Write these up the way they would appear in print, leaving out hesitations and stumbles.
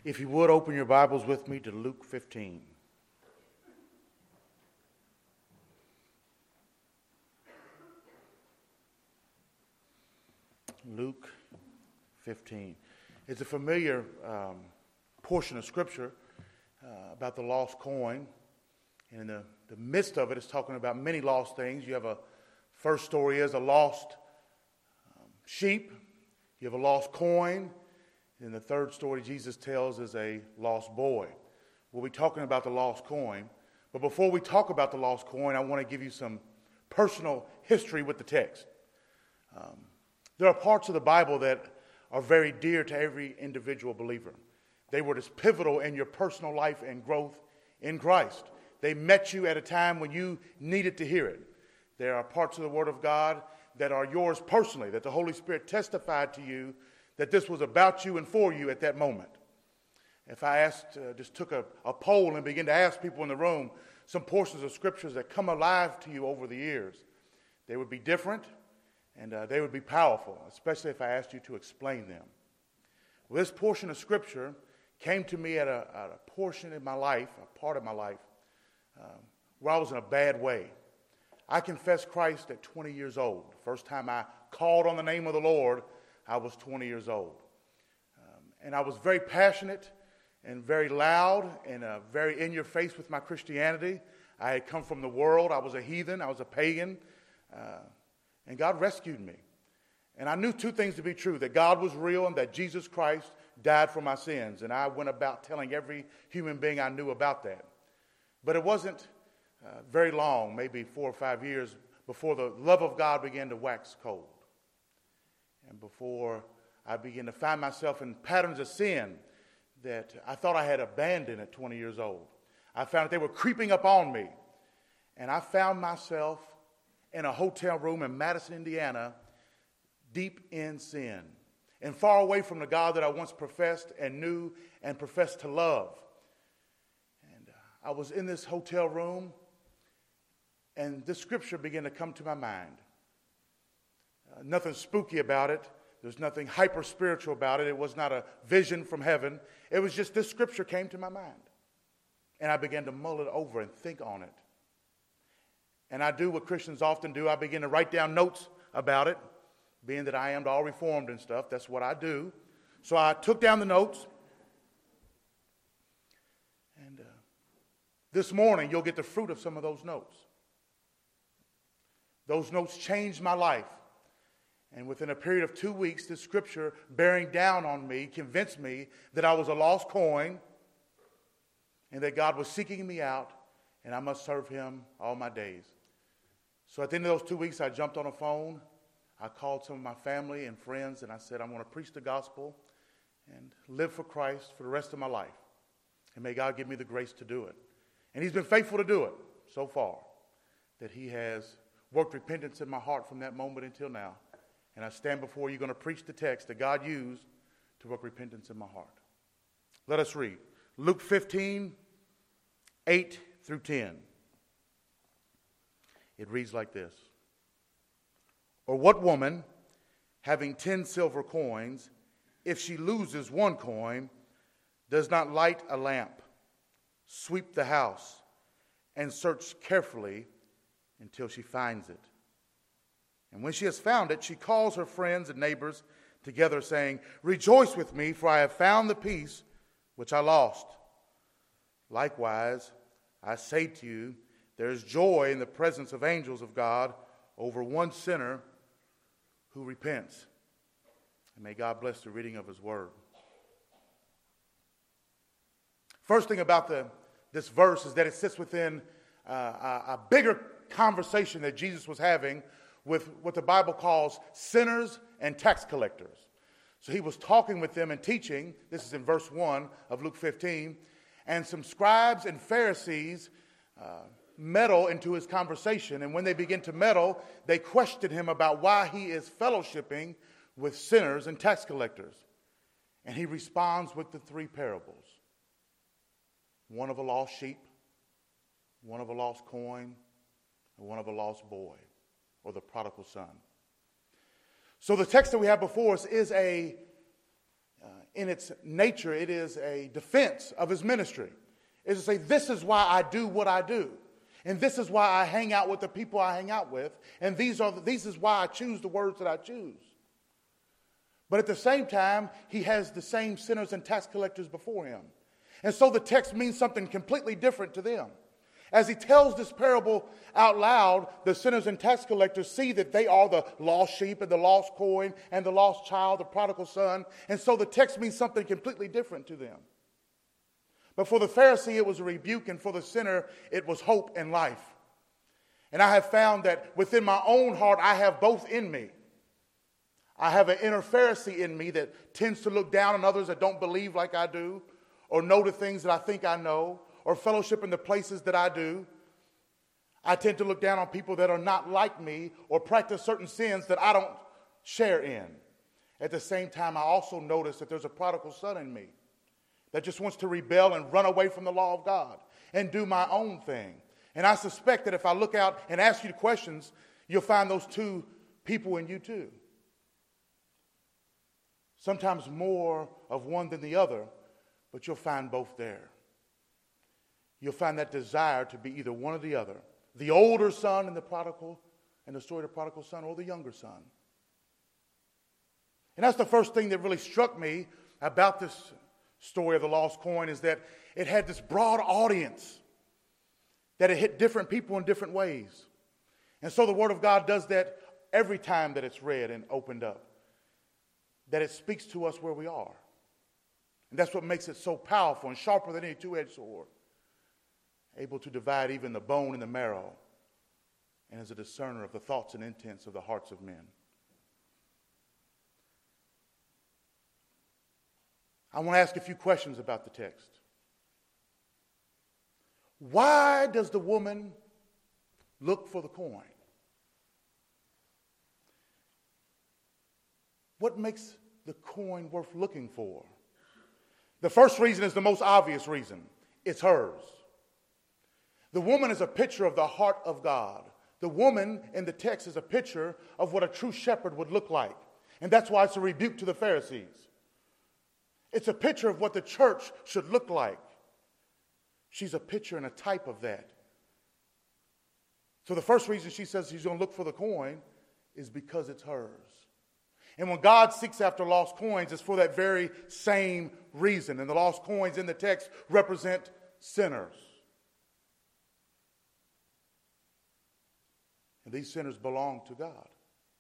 If you would, open your Bibles with me to Luke 15. Luke 15. It's a familiar portion of Scripture about the lost coin. And in the midst of it, it's talking about many lost things. You have a first story is a lost sheep. You have a lost coin. And the third story Jesus tells is a lost boy. We'll be talking about the lost coin. But before we talk about the lost coin, I want to give you some personal history with the text. There are parts of the Bible that are very dear to every individual believer. They were just pivotal in your personal life and growth in Christ. They met you at a time when you needed to hear it. There are parts of the Word of God that are yours personally, that the Holy Spirit testified to you that this was about you and for you at that moment. If I just took a poll and began to ask people in the room some portions of Scriptures that come alive to you over the years, they would be different and they would be powerful, especially if I asked you to explain them. Well, this portion of Scripture came to me at a portion in my life, a part of my life, where I was in a bad way. I confessed Christ at 20 years old. First time I called on the name of the Lord, I was 20 years old. And I was very passionate and very loud and very in your face with my Christianity. I had come from the world. I was a heathen. I was a pagan. And God rescued me. And I knew two things to be true, that God was real and that Jesus Christ died for my sins. And I went about telling every human being I knew about that. But it wasn't very long, maybe 4 or 5 years, before the love of God began to wax cold. And before I began to find myself in patterns of sin that I thought I had abandoned at 20 years old. I found that they were creeping up on me. And I found myself in a hotel room in Madison, Indiana, deep in sin and far away from the God that I once professed and knew and professed to love. And I was in this hotel room, and this scripture began to come to my mind. Nothing spooky about it. There's nothing hyper-spiritual about it. It was not a vision from heaven. It was just this scripture came to my mind. And I began to mull it over and think on it. And I do what Christians often do. I begin to write down notes about it, being that I am all reformed and stuff. That's what I do. So I took down the notes. And this morning, you'll get the fruit of some of those notes. Those notes changed my life. And within a period of 2 weeks, this scripture bearing down on me convinced me that I was a lost coin and that God was seeking me out and I must serve him all my days. So at the end of those 2 weeks, I jumped on a phone. I called some of my family and friends and I said, I'm going to preach the gospel and live for Christ for the rest of my life. And may God give me the grace to do it. And he's been faithful to do it so far, that he has worked repentance in my heart from that moment until now. And I stand before you going to preach the text that God used to work repentance in my heart. Let us read. Luke 15, 8 through 10. It reads like this. Or what woman, having 10 silver coins, if she loses one coin, does not light a lamp, sweep the house, and search carefully until she finds it? And when she has found it, she calls her friends and neighbors together, saying, Rejoice with me, for I have found the piece which I lost. Likewise, I say to you, there is joy in the presence of angels of God over one sinner who repents. And may God bless the reading of his word. First thing about this verse is that it sits within a bigger conversation that Jesus was having with what the Bible calls sinners and tax collectors. So he was talking with them and teaching. This is in verse 1 of Luke 15. And some scribes and Pharisees meddle into his conversation. And when they begin to meddle, they question him about why he is fellowshipping with sinners and tax collectors. And he responds with the 3 parables. One of a lost sheep, one of a lost coin, and one of a lost boy, or the prodigal son. So the text that we have before us is a in its nature, it is a defense of his ministry. It's to say, this is why I do what I do. And this is why I hang out with the people I hang out with. And this is why I choose the words that I choose. But at the same time, he has the same sinners and tax collectors before him. And so the text means something completely different to them. As he tells this parable out loud, the sinners and tax collectors see that they are the lost sheep and the lost coin and the lost child, the prodigal son. And so the text means something completely different to them. But for the Pharisee, it was a rebuke, and for the sinner, it was hope and life. And I have found that within my own heart, I have both in me. I have an inner Pharisee in me that tends to look down on others that don't believe like I do, or know the things that I think I know, or fellowship in the places that I do. I tend to look down on people that are not like me or practice certain sins that I don't share in. At the same time, I also notice that there's a prodigal son in me that just wants to rebel and run away from the law of God and do my own thing. And I suspect that if I look out and ask you questions, you'll find those two people in you too. Sometimes more of one than the other, but you'll find both there. You'll find that desire to be either one or the other. The older son in the prodigal, and the story of the prodigal son, or the younger son. And that's the first thing that really struck me about this story of the lost coin, is that it had this broad audience, that it hit different people in different ways. And so the Word of God does that every time that it's read and opened up, that it speaks to us where we are. And that's what makes it so powerful and sharper than any two-edged sword, able to divide even the bone and the marrow, and as a discerner of the thoughts and intents of the hearts of men. I want to ask a few questions about the text. Why does the woman look for the coin? What makes the coin worth looking for? The first reason is the most obvious reason. It's hers. The woman is a picture of the heart of God. The woman in the text is a picture of what a true shepherd would look like. And that's why it's a rebuke to the Pharisees. It's a picture of what the church should look like. She's a picture and a type of that. So the first reason she says she's going to look for the coin is because it's hers. And when God seeks after lost coins, it's for that very same reason. And the lost coins in the text represent sinners. And these sinners belong to God.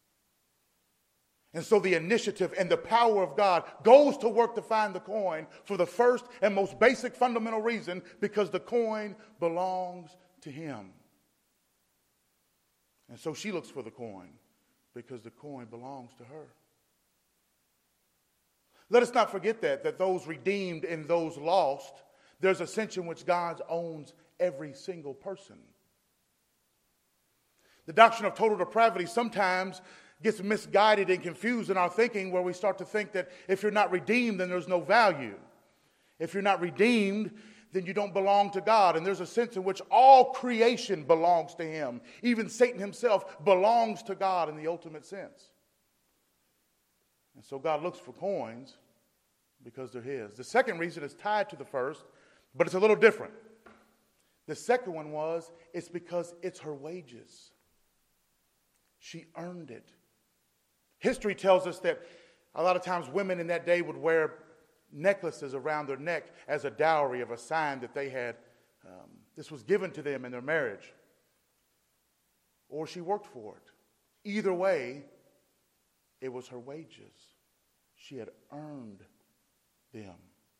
And so the initiative and the power of God goes to work to find the coin for the first and most basic fundamental reason, because the coin belongs to him. And so she looks for the coin because the coin belongs to her. Let us not forget that those redeemed and those lost, there's a sense in which God owns every single person. The doctrine of total depravity sometimes gets misguided and confused in our thinking, where we start to think that if you're not redeemed, then there's no value. If you're not redeemed, then you don't belong to God. And there's a sense in which all creation belongs to him. Even Satan himself belongs to God in the ultimate sense. And so God looks for coins because they're his. The second reason is tied to the first, but it's a little different. The second one it's because it's her wages. She earned it. History tells us that a lot of times women in that day would wear necklaces around their neck as a dowry, of a sign that they had, this was given to them in their marriage. Or she worked for it. Either way, it was her wages. She had earned them.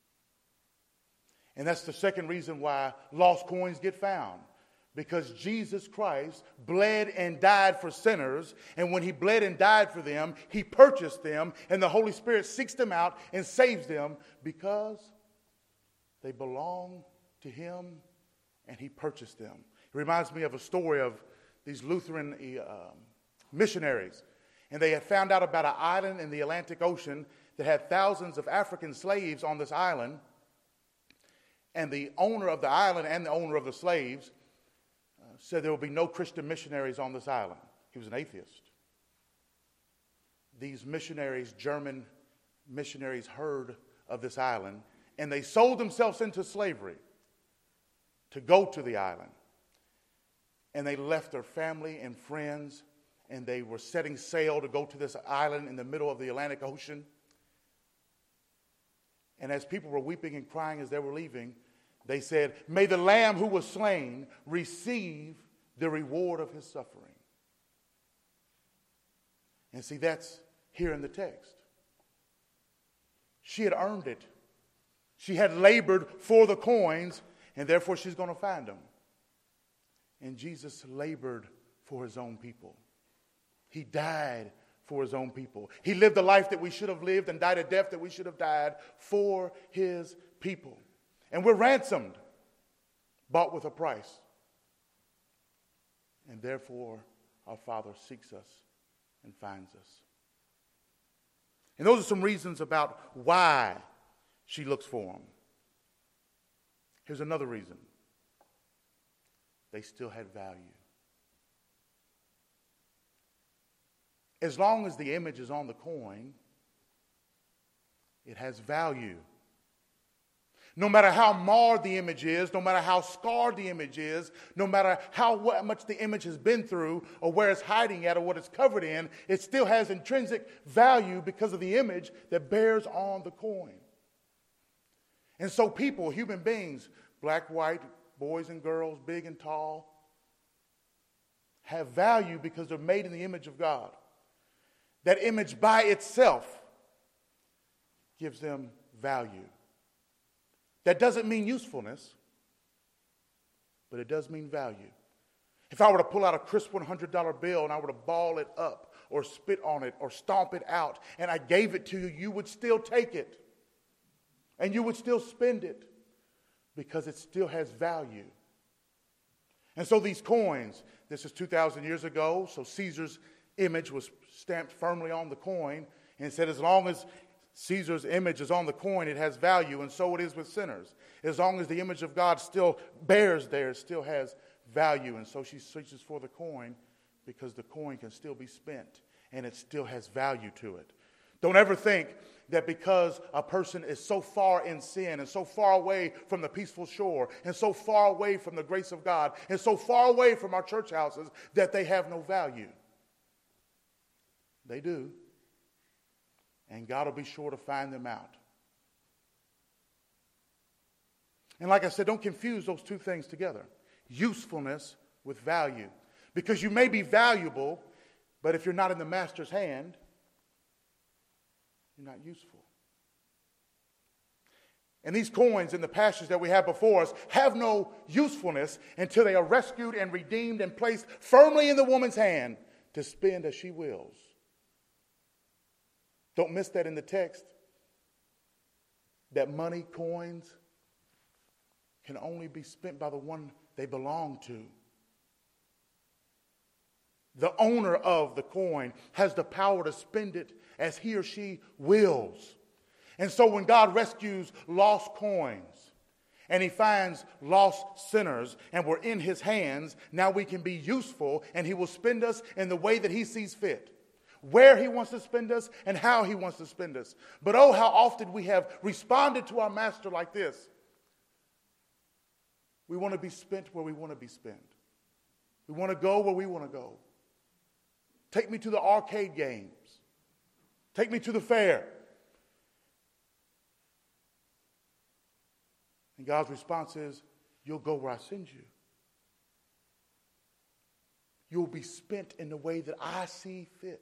And that's the second reason why lost coins get found. Because Jesus Christ bled and died for sinners, and when he bled and died for them, he purchased them, and the Holy Spirit seeks them out and saves them because they belong to him and he purchased them. It reminds me of a story of these Lutheran missionaries, and they had found out about an island in the Atlantic Ocean that had thousands of African slaves on this island, and the owner of the island and the owner of the slaves said there will be no Christian missionaries on this island. He was an atheist. These missionaries, German missionaries, heard of this island, and they sold themselves into slavery to go to the island. And they left their family and friends, and they were setting sail to go to this island in the middle of the Atlantic Ocean. And as people were weeping and crying as they were leaving, they said, "May the Lamb who was slain receive the reward of his suffering." And see, that's here in the text. She had earned it. She had labored for the coins, and therefore she's going to find them. And Jesus labored for his own people. He died for his own people. He lived the life that we should have lived and died a death that we should have died for his people. And we're ransomed, bought with a price. And therefore, our Father seeks us and finds us. And those are some reasons about why she looks for him. Here's another reason. They still had value. As long as the image is on the coin, it has value. No matter how marred the image is, no matter how scarred the image is, no matter how much the image has been through or where it's hiding at or what it's covered in, it still has intrinsic value because of the image that bears on the coin. And so people, human beings, black, white, boys and girls, big and tall, have value because they're made in the image of God. That image by itself gives them value. That doesn't mean usefulness, but it does mean value. If I were to pull out a crisp $100 bill and I were to ball it up or spit on it or stomp it out and I gave it to you, you would still take it. And you would still spend it because it still has value. And so these coins, this is 2,000 years ago, so Caesar's image was stamped firmly on the coin, and it said as long as Caesar's image is on the coin, it has value, and so it is with sinners. As long as the image of God still bears there, it still has value, and so she searches for the coin because the coin can still be spent, and it still has value to it. Don't ever think that because a person is so far in sin and so far away from the peaceful shore and so far away from the grace of God and so far away from our church houses that they have no value. They do. And God will be sure to find them out. And like I said, don't confuse those two things together. Usefulness with value. Because you may be valuable, but if you're not in the master's hand, you're not useful. And these coins in the passage that we have before us have no usefulness until they are rescued and redeemed and placed firmly in the woman's hand to spend as she wills. Don't miss that in the text. That money, coins, can only be spent by the one they belong to. The owner of the coin has the power to spend it as he or she wills. And so when God rescues lost coins and he finds lost sinners and we're in his hands, now we can be useful and he will spend us in the way that he sees fit. Where he wants to spend us and how he wants to spend us. But oh, how often we have responded to our master like this. We want to be spent where we want to be spent. We want to go where we want to go. Take me to the arcade games. Take me to the fair. And God's response is, you'll go where I send you. You'll be spent in the way that I see fit.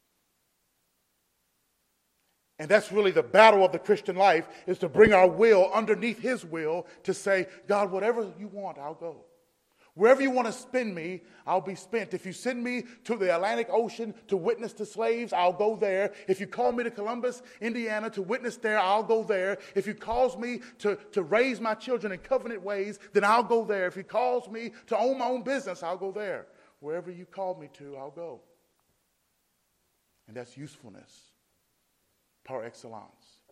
And that's really the battle of the Christian life, is to bring our will underneath his will to say, God, whatever you want, I'll go. Wherever you want to spend me, I'll be spent. If you send me to the Atlantic Ocean to witness to slaves, I'll go there. If you call me to Columbus, Indiana to witness there, I'll go there. If you calls me to raise my children in covenant ways, then I'll go there. If he calls me to own my own business, I'll go there. Wherever you call me to, I'll go. And that's usefulness par excellence.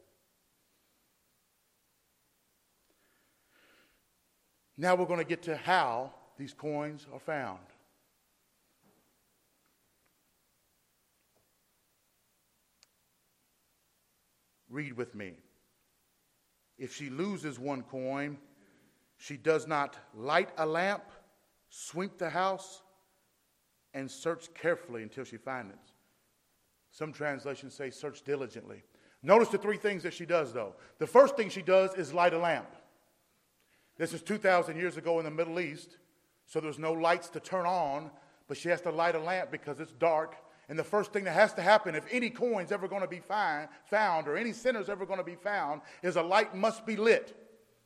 Now we're going to get to how these coins are found. Read with me If she loses one coin, she does not light a lamp, sweep the house, and search carefully until she finds it. Some translations say search diligently. Notice the three things that she does, though. The first thing she does is light a lamp. This is 2,000 years ago in the Middle East, so there's no lights to turn on, but she has to light a lamp because it's dark. And the first thing that has to happen if any coin's ever going to be found or any sinner's ever going to be found is a light must be lit.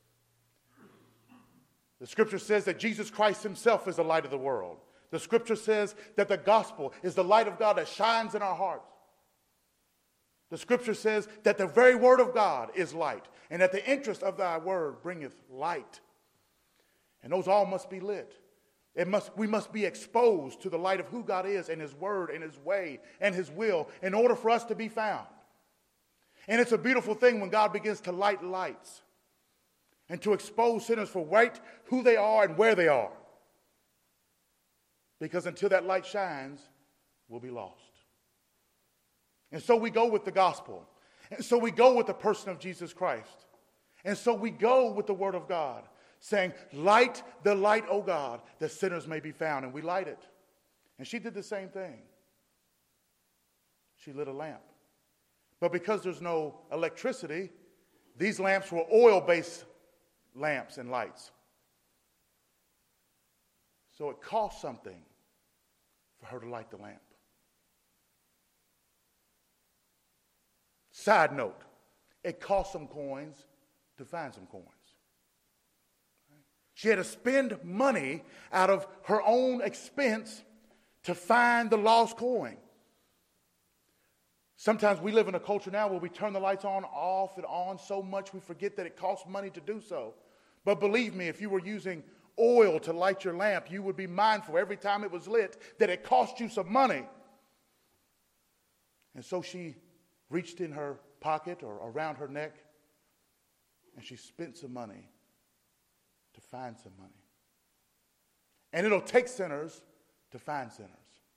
The scripture says that Jesus Christ himself is the light of the world. The scripture says that the gospel is the light of God that shines in our hearts. The scripture says that the very word of God is light, and that the interest of thy word bringeth light. And those all must be lit. We must be exposed to the light of who God is and his word and his way and his will in order for us to be found. And it's a beautiful thing when God begins to light lights and to expose sinners for right who they are and where they are. Because until that light shines, we'll be lost. And so we go with the gospel. And so we go with the person of Jesus Christ. And so we go with the word of God, saying, light the light, O God, that sinners may be found. And we light it. And she did the same thing. She lit a lamp. But because there's no electricity, these lamps were oil-based lamps and lights. So it cost something for her to light the lamp. Side note, it cost some coins to find some coins. She had to spend money out of her own expense to find the lost coin. Sometimes we live in a culture now where we turn the lights on, off, and on so much we forget that it costs money to do so. But believe me, if you were using oil to light your lamp, you would be mindful every time it was lit that it cost you some money. And so she reached in her pocket or around her neck, and she spent some money to find some money. And it'll take sinners to find sinners.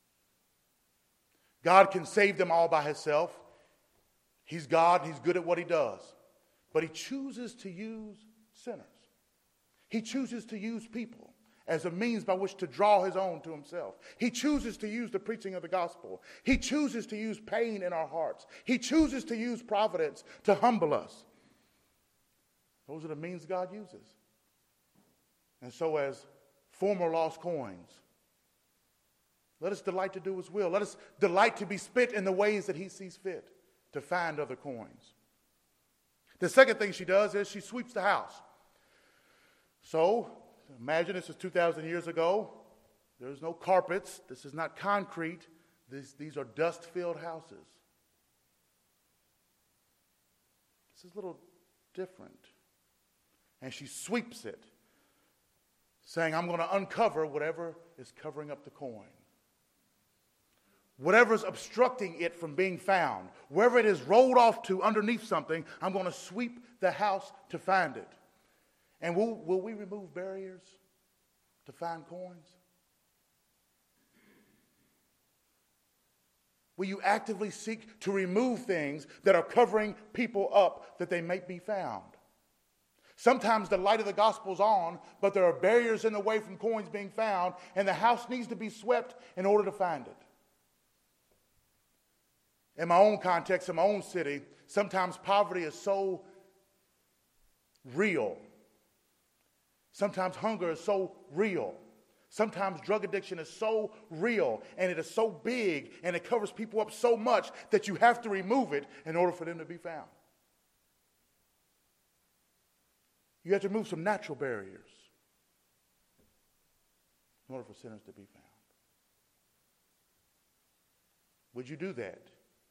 God can save them all by himself. He's God, and he's good at what he does. But he chooses to use sinners. He chooses to use people as a means by which to draw his own to himself. He chooses to use the preaching of the gospel. He chooses to use pain in our hearts. He chooses to use providence to humble us. Those are the means God uses. And so as former lost coins, let us delight to do his will. Let us delight to be spent in the ways that he sees fit to find other coins. The second thing she does is she sweeps the house. So, imagine this is 2,000 years ago. There's no carpets. This is not concrete. These are dust-filled houses. This is a little different. And she sweeps it, saying, I'm going to uncover whatever is covering up the coin. Whatever's obstructing it from being found, wherever it is rolled off to underneath something, I'm going to sweep the house to find it. And will we remove barriers to find coins? Will you actively seek to remove things that are covering people up that they may be found? Sometimes the light of the gospel's on, but there are barriers in the way from coins being found, and the house needs to be swept in order to find it. In my own context, in my own city, sometimes poverty is so real. Sometimes hunger is so real. Sometimes drug addiction is so real, and it is so big, and it covers people up so much that you have to remove it in order for them to be found. You have to remove some natural barriers in order for sinners to be found. Would you do that?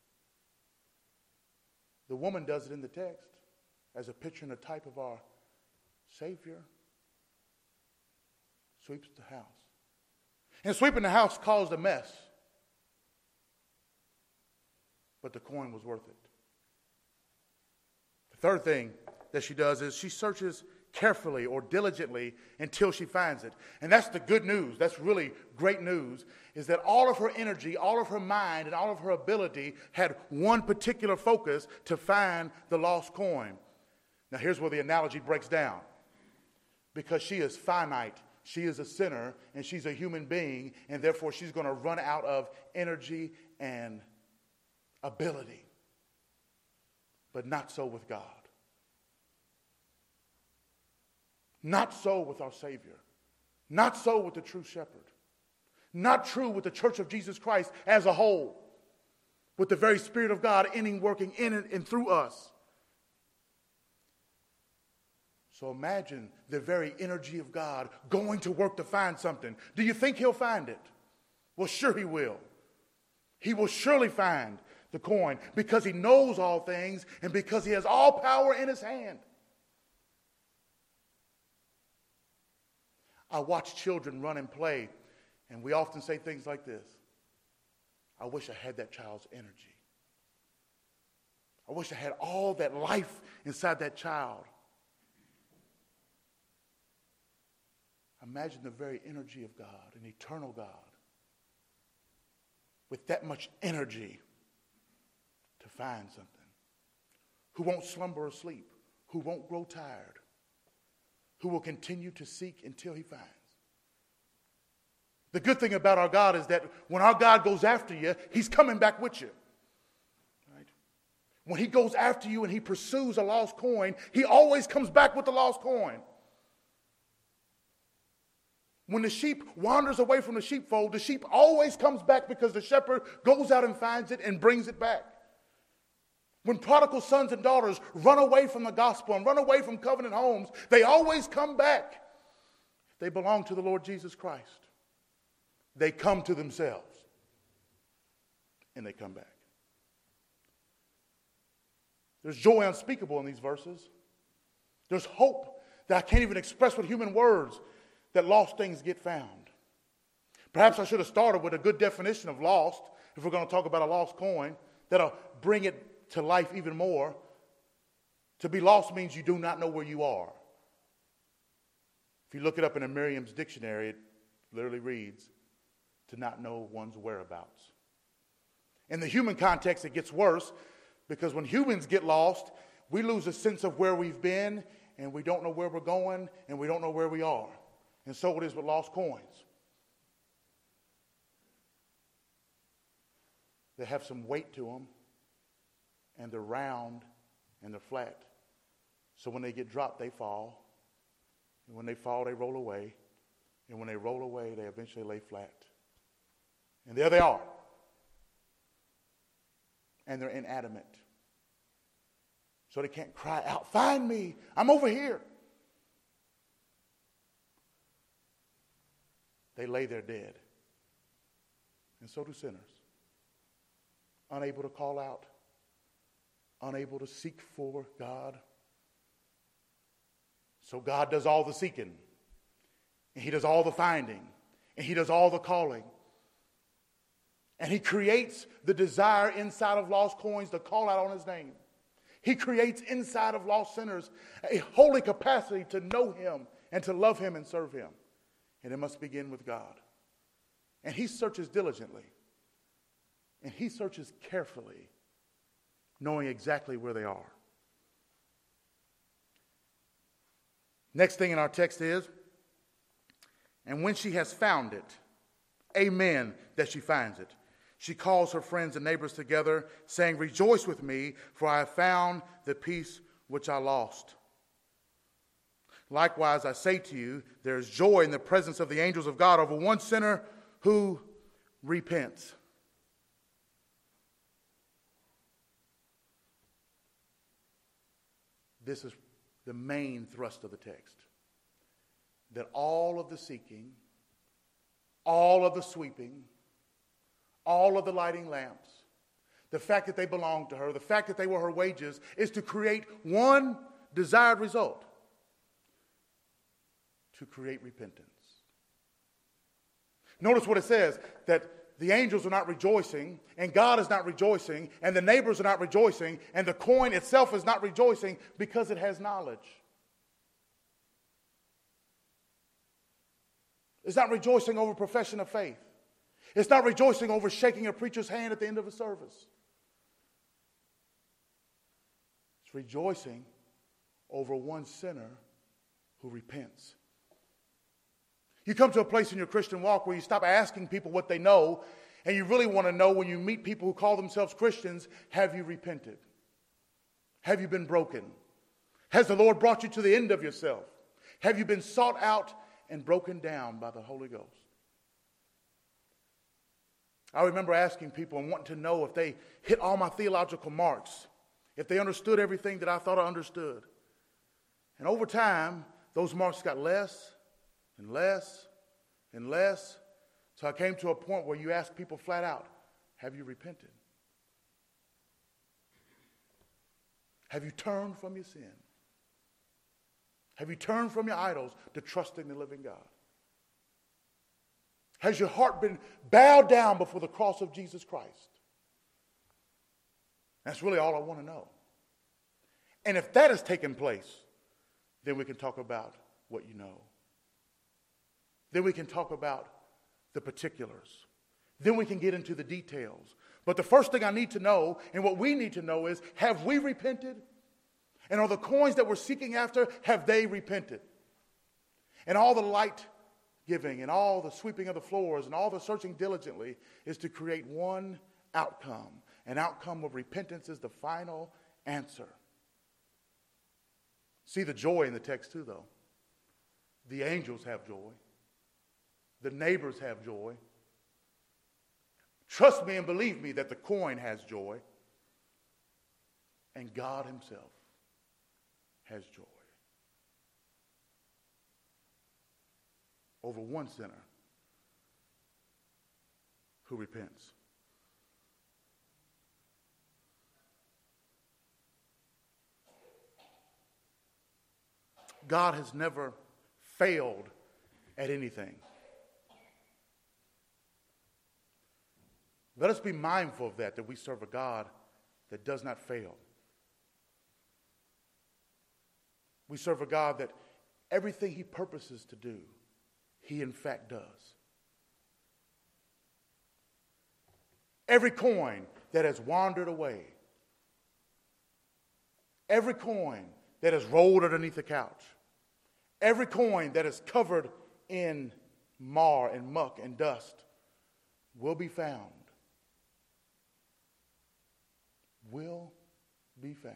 The woman does it in the text as a picture and a type of our Savior. Sweeps the house. And sweeping the house caused a mess. But the coin was worth it. The third thing that she does is she searches carefully or diligently until she finds it. And that's the good news. That's really great news, is that all of her energy, all of her mind, and all of her ability had one particular focus to find the lost coin. Now here's where the analogy breaks down. Because she is finite, she is a sinner, and she's a human being, and therefore she's going to run out of energy and ability. But not so with God. Not so with our Savior. Not so with the true shepherd. Not true with the church of Jesus Christ as a whole. With the very Spirit of God working in and through us. So imagine the very energy of God going to work to find something. Do you think he'll find it? Well, sure he will. He will surely find the coin because he knows all things and because he has all power in his hand. I watch children run and play, and we often say things like this. I wish I had that child's energy. I wish I had all that life inside that child. Imagine the very energy of God, an eternal God, with that much energy to find something, who won't slumber or sleep, who won't grow tired, who will continue to seek until he finds. The good thing about our God is that when our God goes after you, he's coming back with you. Right? When he goes after you and he pursues a lost coin, he always comes back with the lost coin. When the sheep wanders away from the sheepfold, the sheep always comes back because the shepherd goes out and finds it and brings it back. When prodigal sons and daughters run away from the gospel and run away from covenant homes, they always come back. They belong to the Lord Jesus Christ. They come to themselves and they come back. There's joy unspeakable in these verses. There's hope that I can't even express with human words, that lost things get found. Perhaps I should have started with a good definition of lost, if we're going to talk about a lost coin, that'll bring it to life even more. To be lost means you do not know where you are. If you look it up in a Merriam's dictionary, it literally reads, to not know one's whereabouts. In the human context, it gets worse, because when humans get lost, we lose a sense of where we've been, and we don't know where we're going, and we don't know where we are. And so it is with lost coins. They have some weight to them, and they're round, and they're flat. So when they get dropped, they fall. And when they fall, they roll away. And when they roll away, they eventually lay flat. And there they are. And they're inanimate. So they can't cry out, find me, I'm over here. They lay there dead. And so do sinners. Unable to call out. Unable to seek for God. So God does all the seeking. And he does all the finding. And he does all the calling. And he creates the desire inside of lost coins to call out on his name. He creates inside of lost sinners a holy capacity to know him and to love him and serve him. And it must begin with God. And he searches diligently. And he searches carefully, knowing exactly where they are. Next thing in our text is, and when she has found it, amen, that she finds it. She calls her friends and neighbors together, saying, rejoice with me, for I have found the piece which I lost. Likewise, I say to you, there is joy in the presence of the angels of God over one sinner who repents. This is the main thrust of the text. That all of the seeking, all of the sweeping, all of the lighting lamps, the fact that they belonged to her, the fact that they were her wages, is to create one desired result. To create repentance. Notice what it says, that the angels are not rejoicing, and God is not rejoicing, and the neighbors are not rejoicing, and the coin itself is not rejoicing because it has knowledge. It's not rejoicing over profession of faith. It's not rejoicing over shaking a preacher's hand at the end of a service. It's rejoicing over one sinner who repents. You come to a place in your Christian walk where you stop asking people what they know, and you really want to know when you meet people who call themselves Christians, have you repented? Have you been broken? Has the Lord brought you to the end of yourself? Have you been sought out and broken down by the Holy Ghost? I remember asking people and wanting to know if they hit all my theological marks, if they understood everything that I thought I understood. And over time, those marks got less and less and less. So I came to a point where you ask people flat out, have you repented? Have you turned from your sin? Have you turned from your idols to trusting the living God? Has your heart been bowed down before the cross of Jesus Christ? That's really all I want to know. And if that has taken place, then we can talk about what you know. Then we can talk about the particulars. Then we can get into the details. But the first thing I need to know, and what we need to know is, have we repented? And are the coins that we're seeking after, have they repented? And all the light giving and all the sweeping of the floors and all the searching diligently is to create one outcome. An outcome of repentance is the final answer. See the joy in the text too, though. The angels have joy. The neighbors have joy. Trust me and believe me that the coin has joy. And God himself has joy over one sinner who repents. God has never failed at anything. Let us be mindful of that we serve a God that does not fail. We serve a God that everything he purposes to do, he in fact does. Every coin that has wandered away, every coin that has rolled underneath the couch, every coin that is covered in mar and muck and dust will be found. Will be found.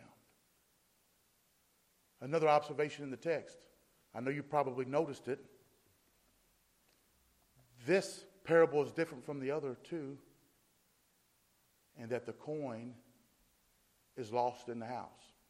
Another observation in the text. I know you probably noticed it. This parable is different from the other two, and that the coin is lost in the house.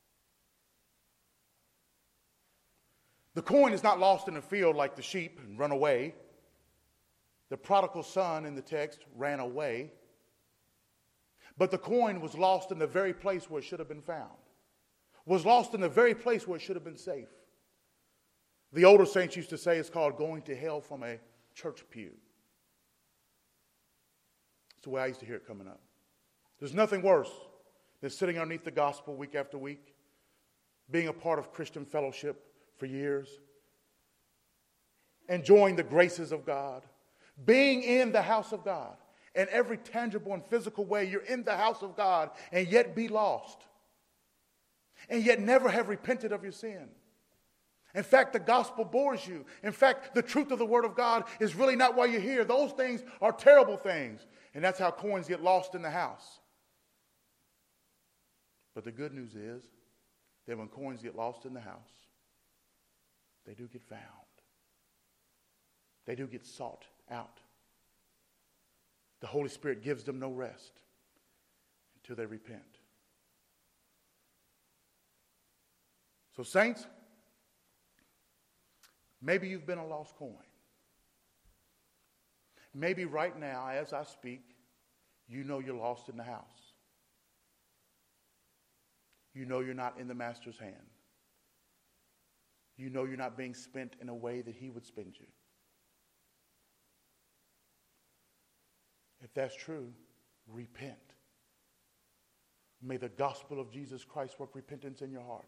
The coin is not lost in a field like the sheep and run away. The prodigal son in the text ran away. But the coin was lost in the very place where it should have been found. Was lost in the very place where it should have been safe. The older saints used to say it's called going to hell from a church pew. It's the way I used to hear it coming up. There's nothing worse than sitting underneath the gospel week after week, being a part of Christian fellowship for years, enjoying the graces of God, being in the house of God. In every tangible and physical way, you're in the house of God and yet be lost. And yet never have repented of your sin. In fact, the gospel bores you. In fact, the truth of the word of God is really not why you're here. Those things are terrible things. And that's how coins get lost in the house. But the good news is that when coins get lost in the house, they do get found. They do get sought out. The Holy Spirit gives them no rest until they repent. So, saints, maybe you've been a lost coin. Maybe right now, as I speak, you know you're lost in the house. You know you're not in the Master's hand. You know you're not being spent in a way that he would spend you. If that's true, repent. May the gospel of Jesus Christ work repentance in your heart.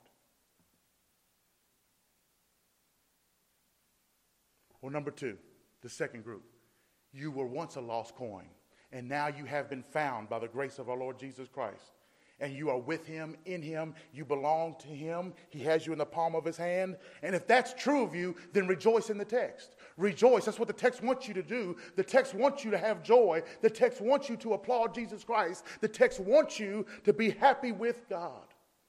Or number two, the second group. You were once a lost coin, and now you have been found by the grace of our Lord Jesus Christ. and you are with him, in him, you belong to him, he has you in the palm of his hand. And if that's true of you, then rejoice in the text. Rejoice. That's what the text wants you to do. The text wants you to have joy. The text wants you to applaud Jesus Christ. The text wants you to be happy with God.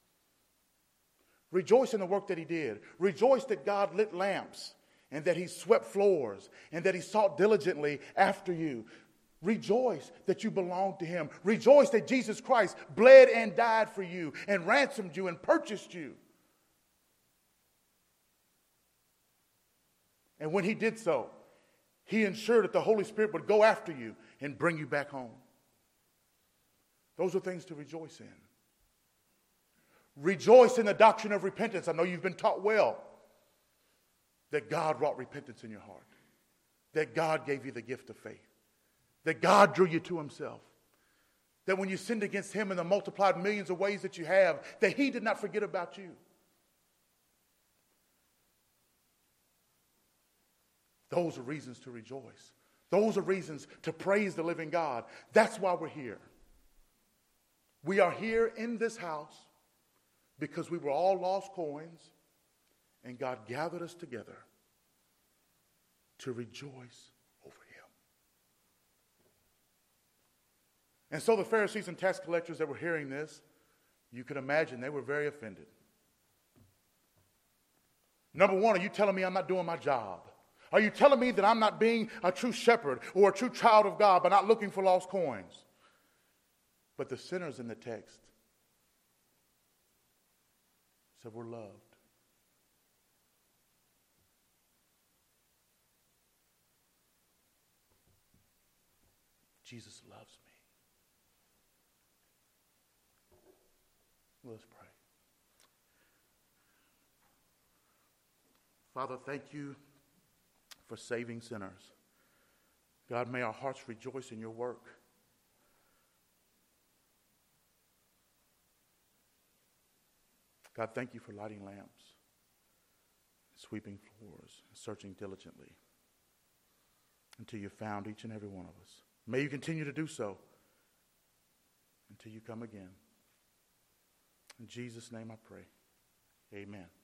Rejoice in the work that he did. Rejoice that God lit lamps and that he swept floors and that he sought diligently after you. Rejoice that you belong to him. Rejoice that Jesus Christ bled and died for you and ransomed you and purchased you. And when he did so, he ensured that the Holy Spirit would go after you and bring you back home. Those are things to rejoice in. Rejoice in the doctrine of repentance. I know you've been taught well that God wrought repentance in your heart, that God gave you the gift of faith, that God drew you to himself, that when you sinned against him in the multiplied millions of ways that you have, that he did not forget about you. Those are reasons to rejoice. Those are reasons to praise the living God. That's why we're here. We are here in this house because we were all lost coins, and God gathered us together to rejoice over him. And so the Pharisees and tax collectors that were hearing this, you can imagine they were very offended. Number one, are you telling me I'm not doing my job? Are you telling me that I'm not being a true shepherd or a true child of God by not looking for lost coins? But the sinners in the text said, we're loved. Jesus loves me. Let's pray. Father, thank you for saving sinners. God, may our hearts rejoice in your work. God, thank you for lighting lamps, sweeping floors, and searching diligently until you found each and every one of us. May you continue to do so until you come again. In Jesus' name I pray. Amen.